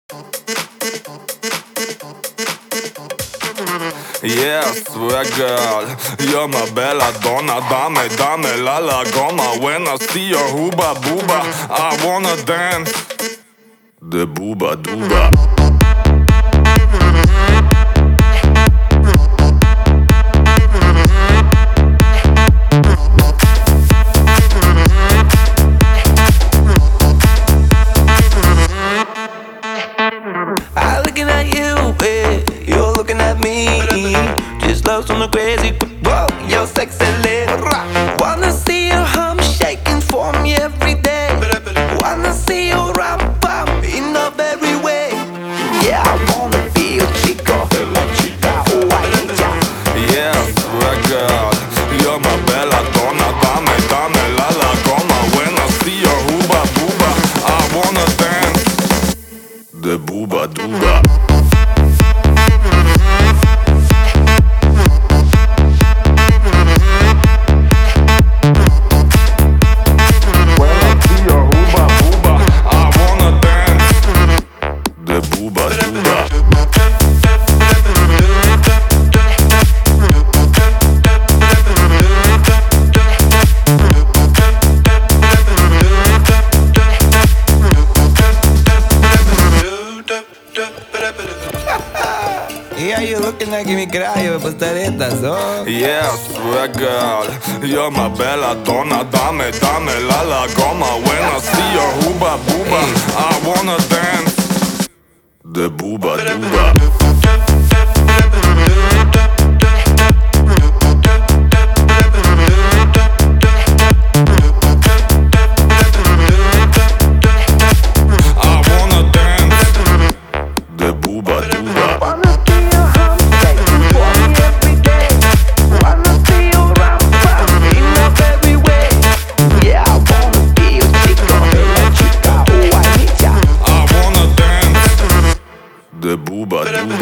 Yeah, swear girl, you're my bella donna. Dame, dame la la goma. When I see your hooba booba, I wanna dance the booba dooba. I'm looking at you, you're looking at me. Just love's on the crazy, whoa, you're sexy little rock. Wanna see your hum shaking for me every day. Wanna see your ram pam in a very way. Yeah, I wanna be your chico, oh I need ya. Yeah, swear girl, you're my bella donna. Dame, dame la la goma. When I see your hooba booba, I wanna dance the booba dooba. Yeah, you looking like mi crayo, pastaretas, oh. Yeah, swear girl, you're my bella donna. Dame, dame la la goma. When I see your hooba booba, I wanna dance the booba dooba. The booba dooba.